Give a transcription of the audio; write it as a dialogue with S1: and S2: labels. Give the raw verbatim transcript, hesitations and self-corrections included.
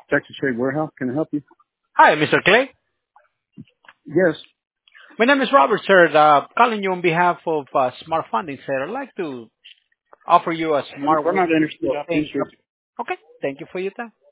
S1: Texas Trade Warehouse. Can I help you?
S2: Hi, Mister Clay.
S1: Yes.
S2: My name is Robert, sir. Uh, calling you on behalf of uh, Smart Funding, sir. I'd like to offer you a
S1: We're
S2: smart
S1: we're
S2: work
S1: not interested.
S2: computer.
S1: Interested.
S2: Okay, thank you for your time.